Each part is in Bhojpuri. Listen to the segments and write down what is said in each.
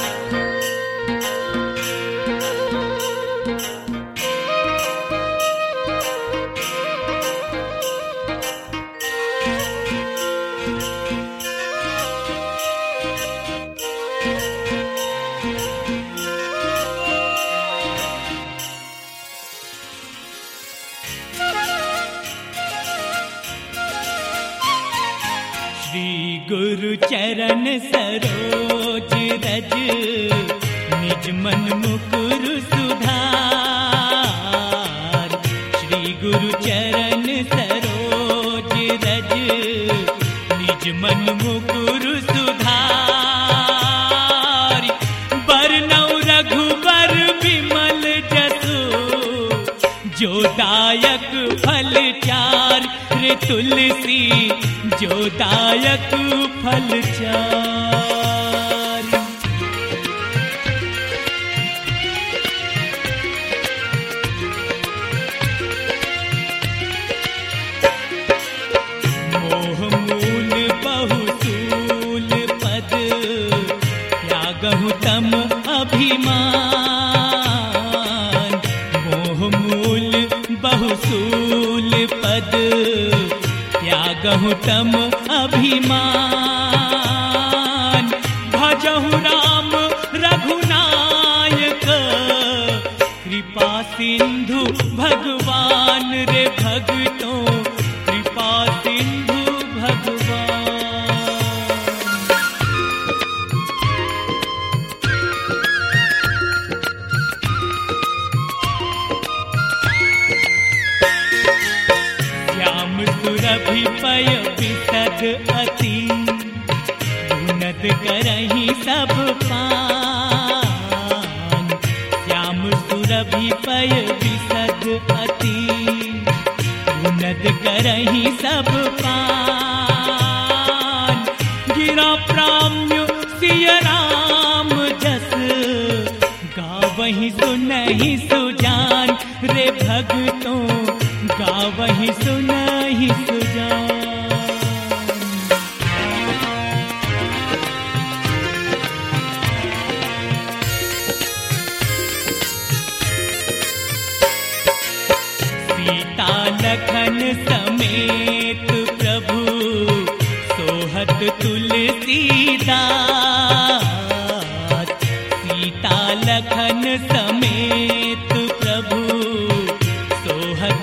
गुरु चरण सरोज रज, निज मन मुकुर सुधार। श्री गुरु चरण सरोज रज, निज मन मुकुर सुधार। बरनउँ रघुबर विमल जसु, जो दायक फल चार। रे तुलसी जो दायक फल चार। मोह मूल बहुसूल पद, त्यागहु तम अभिमान। मोह मूल बहुसूल पद, त्यागहु तम अभिमान। भजहु राम रघुनायक, कृपा सिंधु भगवान। रे भगतों कृपा सिंधु भगवान। श्याम सुरभि पय बिसद अति, उन्नत करहि सब पान। श्याम सुरभि पय बिसद अति, उन्नत करहि सब पान। गिरा प्राम्य सिय राम जस, गावहि सुनहि सुजान। रे भगतों गावहि सुनहि सुजान। सीता लखन समेत प्रभु, सोहत तुलसीदास। सीता लखन समेत प्रभु, सोहत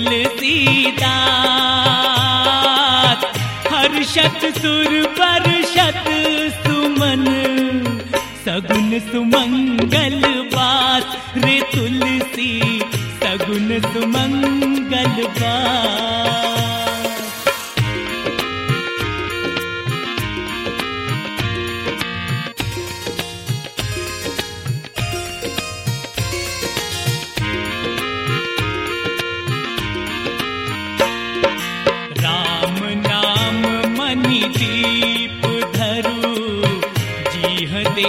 तुलसीदास। हर्षत सुर बरषत सुमन, सगुन सुमंगल बात। रे तुलसी सगुन सुमंगल बात। राम नाम मनि दीप धरु, जीह दे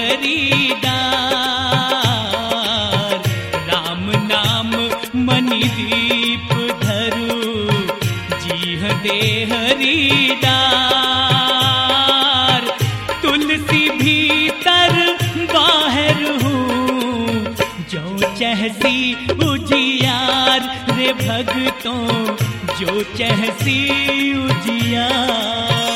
हरिदार। राम नाम मनि दीप धरु, जीह दे हरिदार। तुलसी भीतर बाहर हूँ, जो चहसी उजियार। रे भगतों जो चहसी उजियार।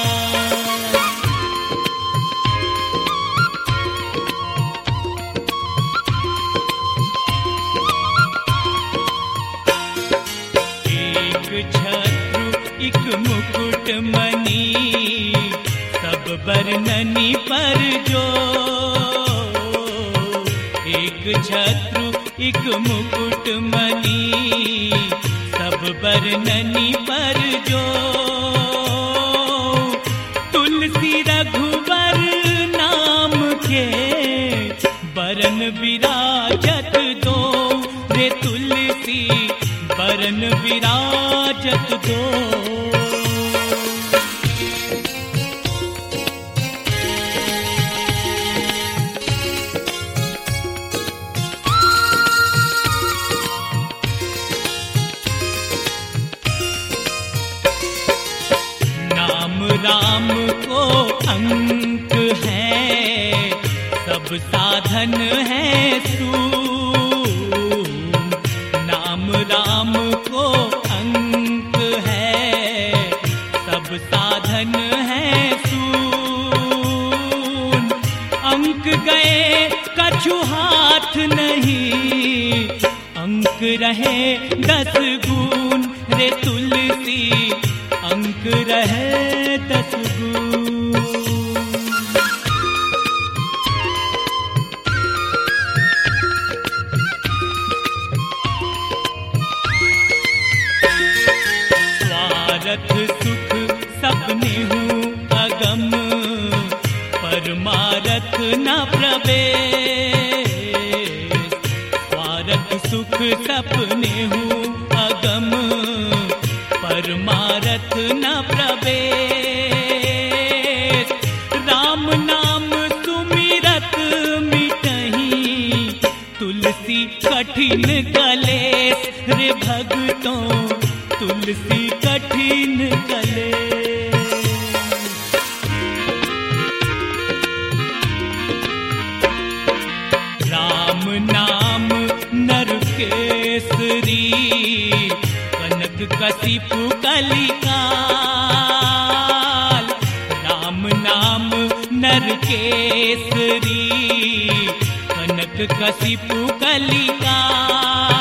एक छत्रु एक मुकुट मणि, सब बरननि पर जो। एक छत्रु एक मुकुट मणि, सब बरननि पर जो। तुलसी रघुबर नाम के, बरन विराजत दो। रे तुलसी बरन विराजत दो। नाम राम को अंक है, सब साधन है सून, नाम राम को अंक है, सब साधन है सून, अंक गए कछु हाथ नहीं, अंक रहे 10 गुण रे तुलसी, अंक रहे 10 गुण। स्वार्थ सुख सपने हूँ अगम, परमारथ न प्रवेश, स्वार्थ सुख सपने हूँ अगम, परमारथ न प्रवेश, राम नाम सुमिरत मिटहि, तुलसी कठिन कलेश रे भगतों, तुलसी कठिन कलेश। राम नाम नर केसरी, कनक कशिपु कलिकाल, राम नाम नर केसरी, कनक कशिपु कलिकाल,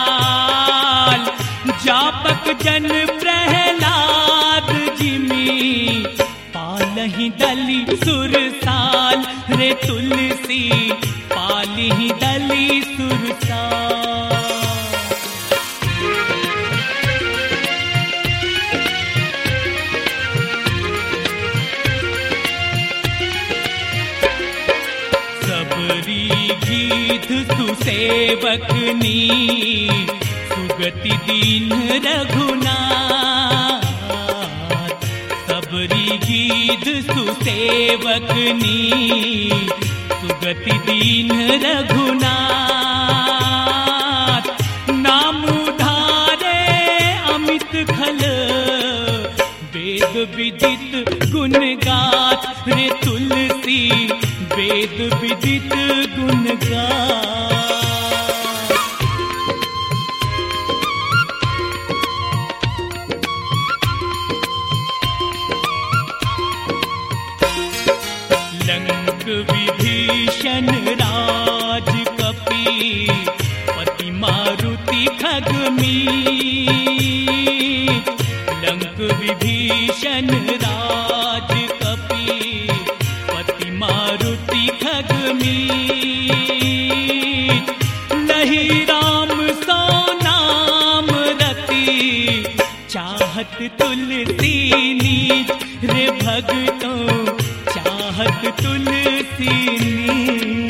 जापक जन प्रहलाद जिमी, पालहि दली सुरसाल रे तुलसी, पालहि दली सुरसाल। सबरी गीत सुसेवकनी, सुगति दीन रघुनाथ, सबरी गीत सुसेवकनी, सुगति दीन रघुनाथ, नाम उधारे अमित खल, वेद विदित गुण गाथ रे तुलसी, वेद विदित गुण गाथ। लंक विभीषण राज कपी, पति मारुति खगमीत, लंक विभीषण राज कपी, पति मारुति खगमीत, लही राम सो नाम रति, चाहत तुलसी नीच रे भगतों, चाहत तुलसी नीच।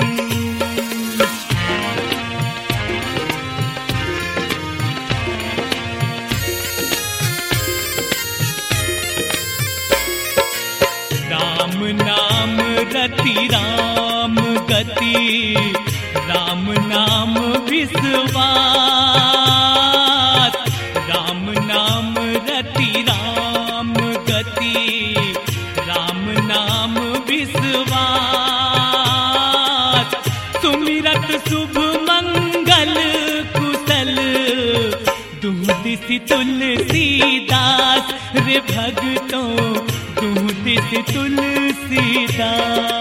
राम नाम रति राम गति, राम नाम विश्वास, राम नाम रति राम गति, राम नाम विश्वास, सुमिरत शुभ मंगल कुशल, दुह दिसि तुलसीदास रे भगतों, दुह दिसि तुलसीदास।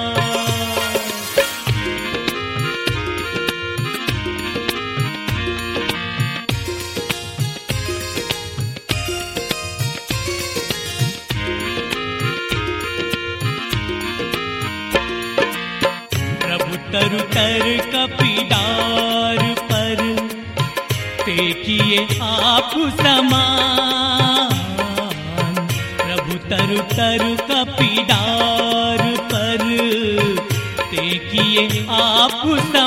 तरु तर कपीदार पर, ते किए आप समान, प्रभु तरु तरु कपीदार पर, ते किए आप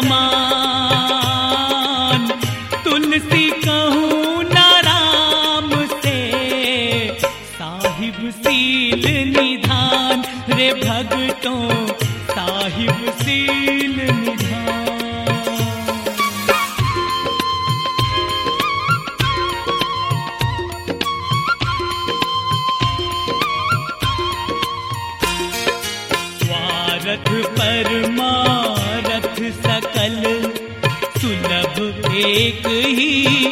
समान, तुलसी कहूँ न राम से, साहिब सील निधान रे भगतों, साहिब सील निधान। स्वार्थ परमारथ एक ही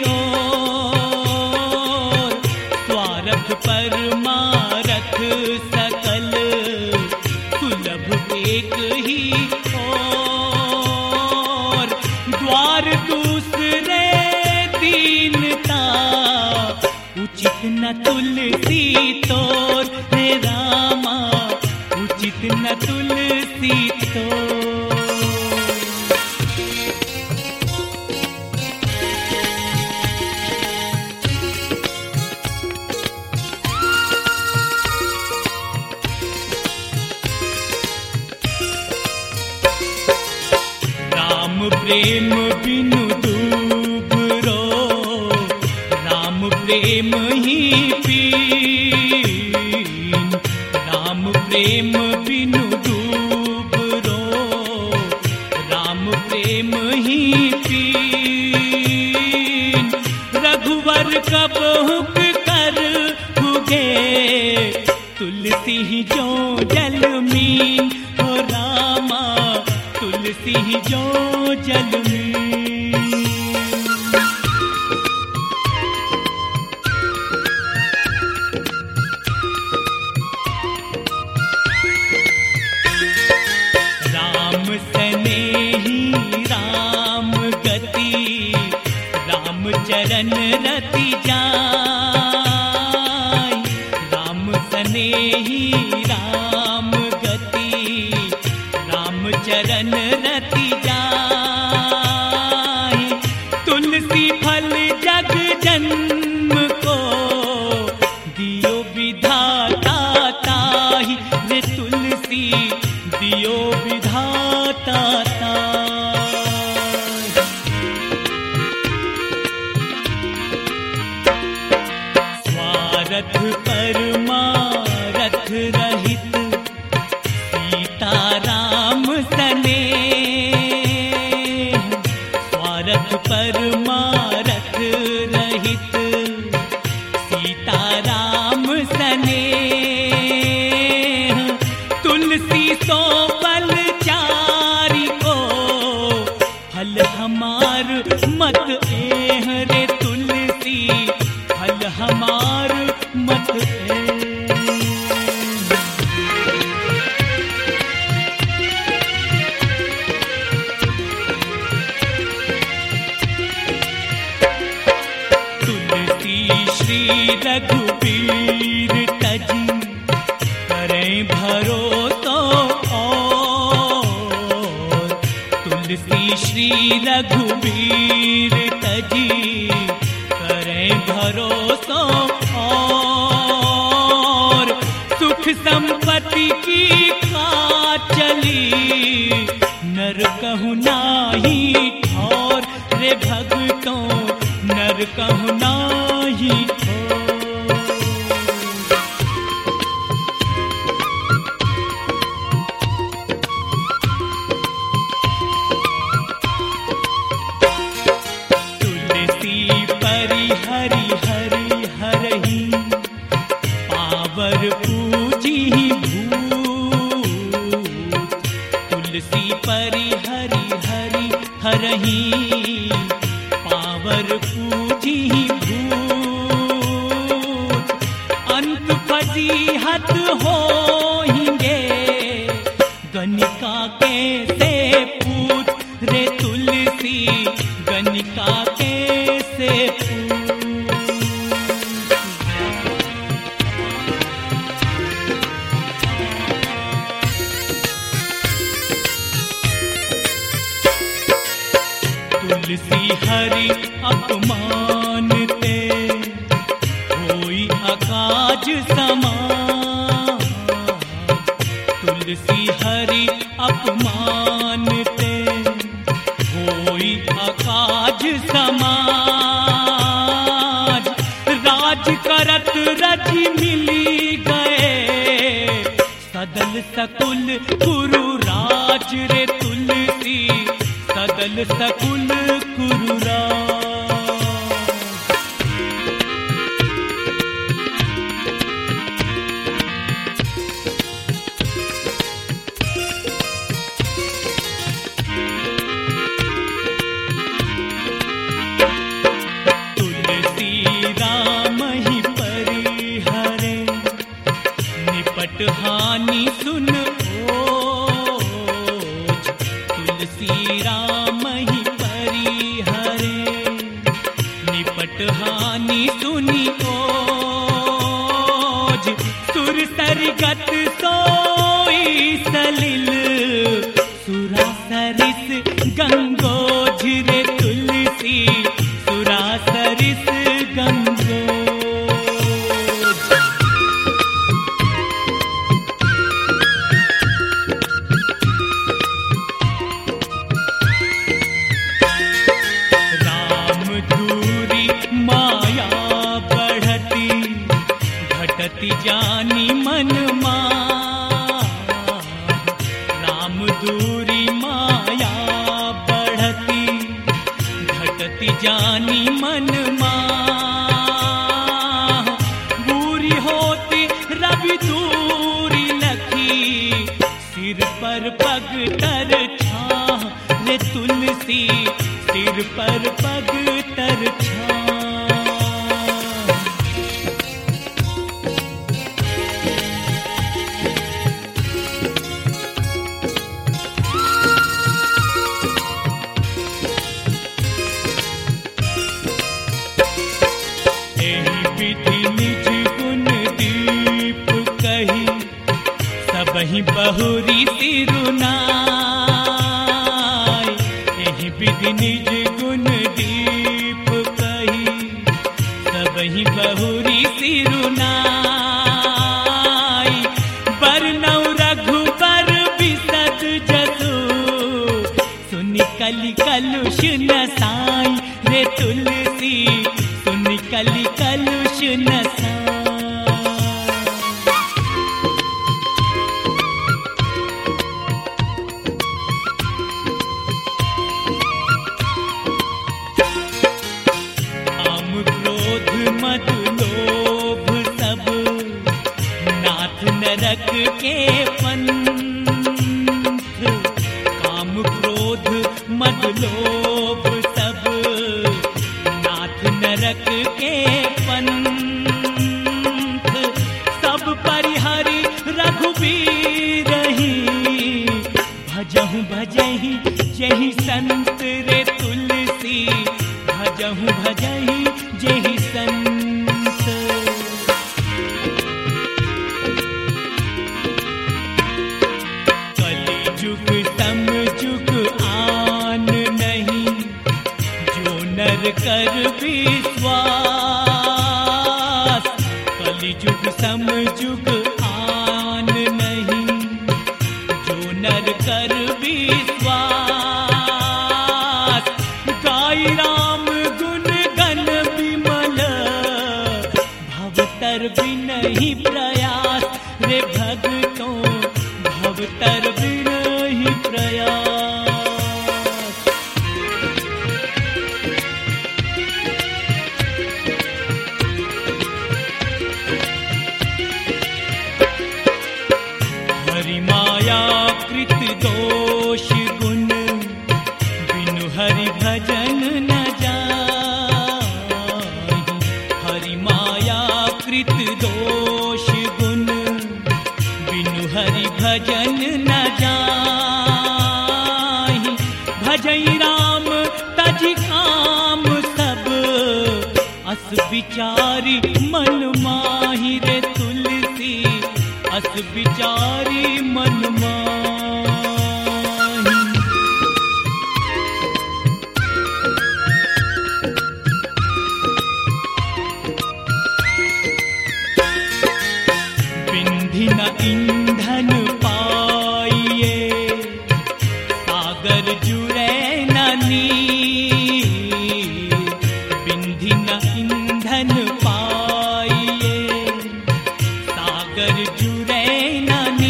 ओर, स्वार्थ परमारथ सकल सुलभ एक ही ओर, द्वार दूसरे दीनता उचित न तुलसी तोर, हे रामा उचित न तुलसी तोर। राम प्रेम बिनु दूबरो, राम प्रेम ही पीन, राम प्रेम बिनु दूबरो, राम प्रेम ही पीन, रघुवर कब हुक कर हुगे, तुलसी जो जल मीन, हो रामा तुलसी जो जल मीन। राम स्नेही राम गति, राम चरण रति जाय, राम स्नेही राम गति, राम चरण रति जाय, तुलसी फल जग जन्म को दियो विधाता ताहि, रे तुलसी दियो विधाता ताहि। स्वार्थ परमारथ रहित सीताराम स्नेह, स्वार्थ परमारथ रहित सीताराम स्नेह, तुलसी सो बल चारि को, फल हमार मत एह, रे तुलसी फल हमार मत एह। श्री रघुबीर तजी करें भरोसा और, तुलसी श्री रघुबीर तजी करें भरोसा और, सुख संपत्ति की खा चली नर कहूँ नाही ठौर, रे भगतों नर कहूँ नाही ठौर। तुलसी परि हरि हरि हरहि, पावर पूजी भूत, तुलसी परि हरि हरि हरहि, पावर पूजी भूत, अंत फजीहत होइंगे गणिका के से पूत, रे तुलसी गणिका के से पूत। तुलसी हरि अपमानते, होई अकाज समान, तुलसी हरि अपमानते, होई अकाज समाज, राज करत रज मिली गए, सदल सकुल गुरु राज, रे तुलसी सदल सकुल गुरु राज। जानी सुनी ओज, सुर सरगत सोई सलिल, सुरा सरिस गंगोज रे तुलसी, सुरा सरिस गंगोज। राम दूरी माया बढ़ती, घटती जानी मन मार, राम दूरी माया बढ़ती, घटती जानी मन मार, बुरी होती रवि दूरी लखी, सिर पर पग तर छां रे तुलसी, सिर पर पग तर छां। एहि विधि निज गुण दीप कही, सबहि बहुरी सिरुनाय, एहि विधि निज गुण दीप कही, सबहि बहुरी सिरुनाय, बरनौ रघुबर बिसद जसु, सुनि कलि कलुष नसाई रे तुलसी, सुनि कलि कलुष नसाई। काम क्रोध मद लोभ सब, नाथ नरक के पंथ, काम क्रोध मद लोभ सब, नाथ नरक के पंथ, सब परिहरि रघुबीर ही, भजहु भजहि जहि संत रे तुलसी, भजहु भजहि जहि संत। कलि जुग सम जुग आन नहीं, जो नर कर विश्वास, कलि जुग सम जुग आन नहीं, जो नर कर विश्वास, गाई राम गुण गण विमल, भवतर बिनहि प्रयास रे भगतों, भवतर बिनहि प्रयास। हरि माया कृत दोष गुण, बिनु हरि भजन न जाहि, हरि माया कृत दोष गुण, बिनु हरि भजन न जाहि, भजई राम तजि काम सब, अस विचारी मन माहि रे तुलसी, अस विचारी मन माहि। बिंधि न ईंधन पाइए, सागर जुड़े न नीर, बिंधि न ईंधन पाइए, सागर जुड़े न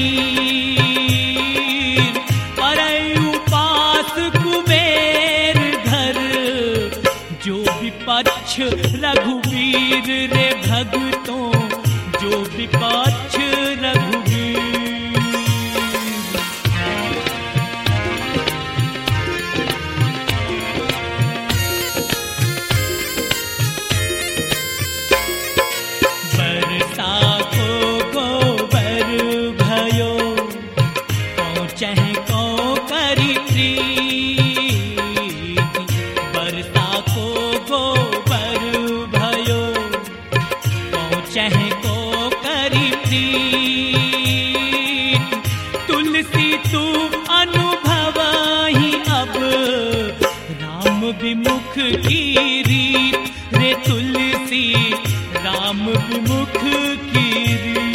नीर, परई उपास कुबेर घर, जो विपक्ष रघुवीर रे भगतों, जो विपक्ष रघुवीर। बरसा को गोबर भयो, पहुँचहि को करी प्रीति, बरसा को गोबर भयो, रीत, तुलसी तू अनुभवही अब राम विमुख की रीत, रे तुलसी राम विमुख की रीत।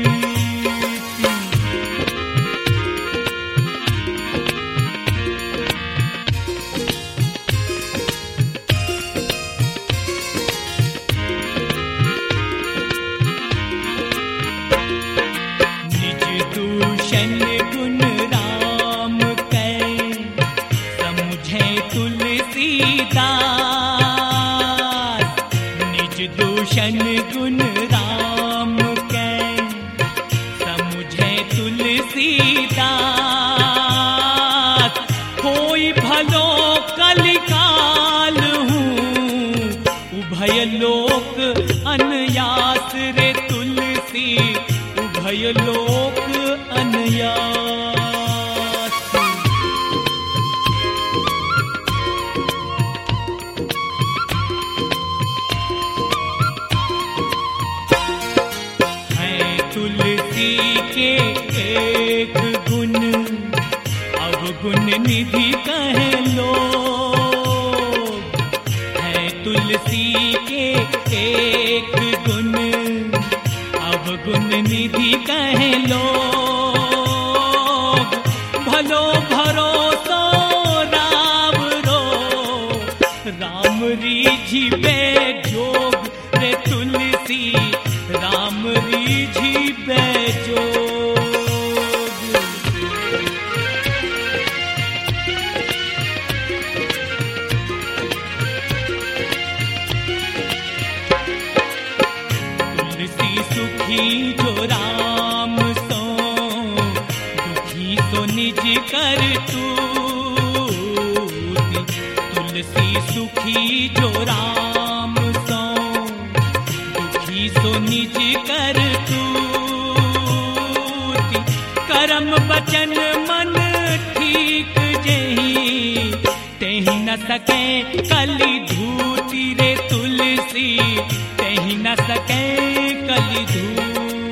निज दूषण गुण राम कै समझे तुलसीदास, निज दूषण गुण राम कै समझे तुलसीदास, होई भलो कलिकाल हूँ उभय लोक अनयास, रे तुलसी उभय लोक अनयास। है तुलसी के एक गुण अवगुण निधि कहे लोग, है तुलसी के एक गुण अवगुण निधि कहे लोग, भलो भरोसो राम रो राम रीझी बेजोग, रे तुलसी राम रीझी बेजोग। तुलसी सुखी जो राम सो, दुखी सो निज कर तूति, तुलसी सुखी जो राम सो, दुखी सो निज कर तूति, करम बचन मन ठीक जेहि, तेहि न सके कलि धूति, रे तुलसी तेहि न सके कलि धूति।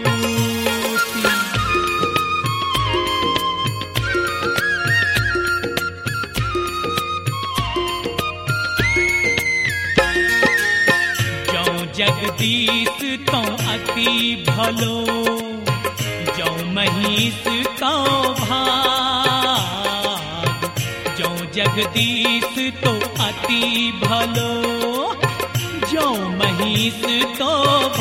जौ जगदीश तो अति भलो, जौ महिष तो भाग, जौ जगदीश तो अति भलो, जौ महिष तो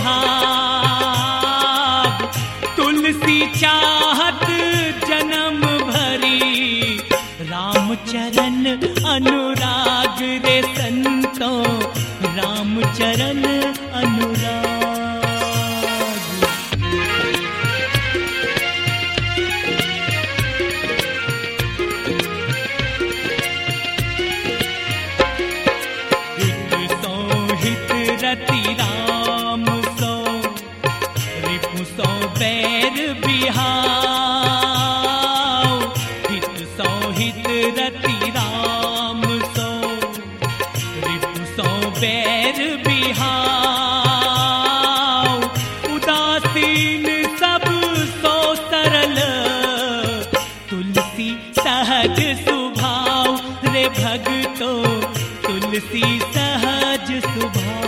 भाग, तुलसी चाहत जन्म भरी राम चरण अनुराग, रे संतो राम चरण अनुराग। रति राम सो, रिपु सो बैर बिहाव, हित सो हित रति राम सो, रिपु सो बैर बिहाव, उदासीन सब सो सरल, तुलसी सहज सुभाव, रे भगतो तुलसी सहज सुभाव।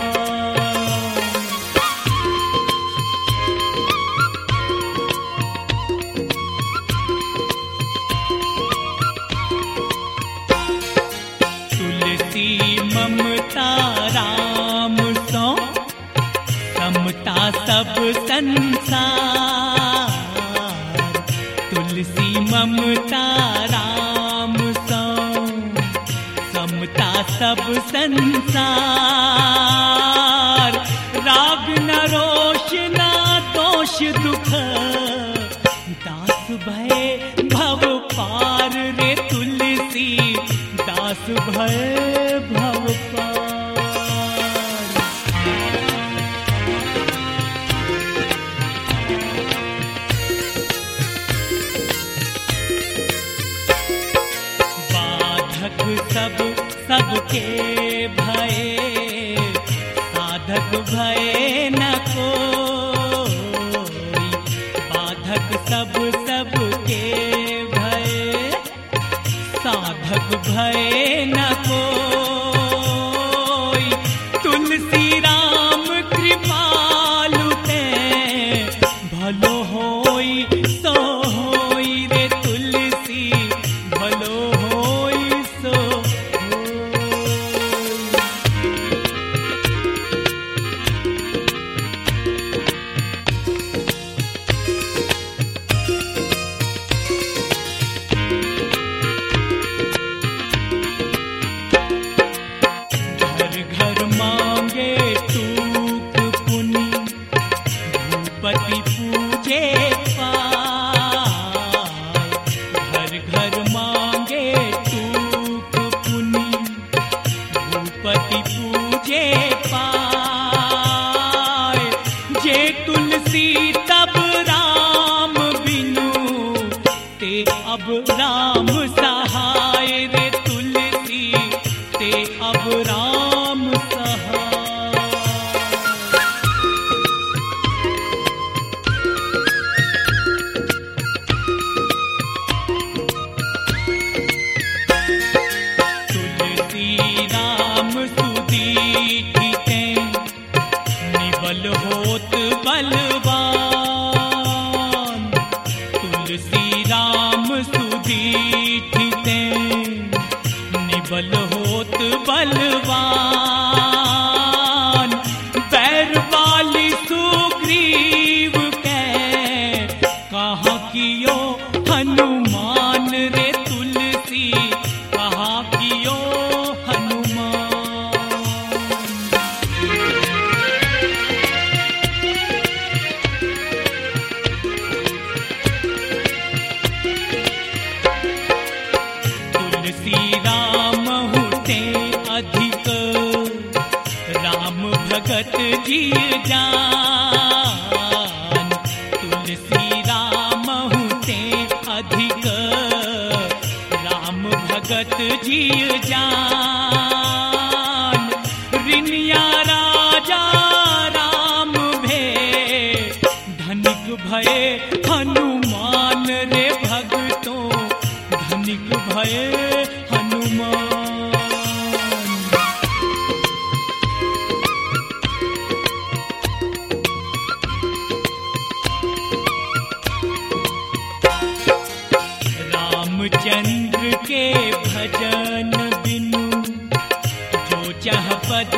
तुलसी ममता राम सो, समता सब संसार, तुलसी ममता राम सो, समता सब संसार, राग न रोष न दोष दुख, दास भय भव पार, रे तुलसी दास भय भव पार। बाधक सब सबके भय, साधक भय न कोई, सब सबके भय, साधक भय न कोई। तुलसी राम कृपालु ते, भलो होई सो होई रे तुलसी, भलो होई सो पति पूजे पाए, घर घर मांगे टूक पुनि, भूपति पूजे पाए। जे तुलसी तब राम बिनु, ते अब राम सहाय रे तुलसी, ते अब राम सहाय। निबल होत बलवान, तुलसी राम सुदीठिते, निबल होत बलवान। बैर बाली सुग्रीव के, कहाँ कियो हनुमान रे तुलसी, कहाँ कियो हनुमान। तुलसी राम हुते अधिक, राम भगत जिय जान। तुलसी राम हुते अधिक, राम भगत जिय जान। रिनिया राजा राम भे, धनिक भये हनुमान रे भगतों, धनिक भये हनुमान। रामचंद्र के भजन बिनु, जो चाह पद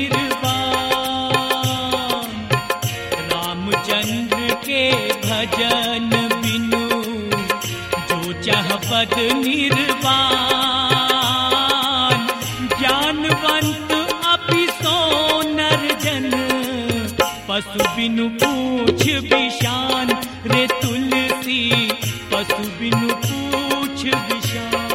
निर्वाण। रामचंद्र के भजन बिनु, जो चाह पद निर्वाण। ज्ञानवंत अपि सो नर जन, पशु बिनु पूछ बिशान रे तुलसी, पशु बिनु पूछ बिशान।